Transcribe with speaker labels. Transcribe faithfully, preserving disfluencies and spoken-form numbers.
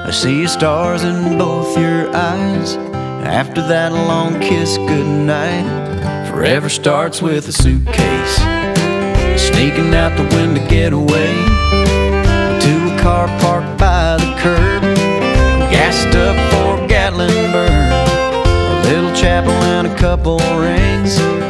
Speaker 1: I see stars in both your eyes. After that long kiss goodnight, forever starts with a suitcase, sneaking out the window to get away to a car parked by the curb, gassed up for Gatlinburg, a little chapel and a couple rings.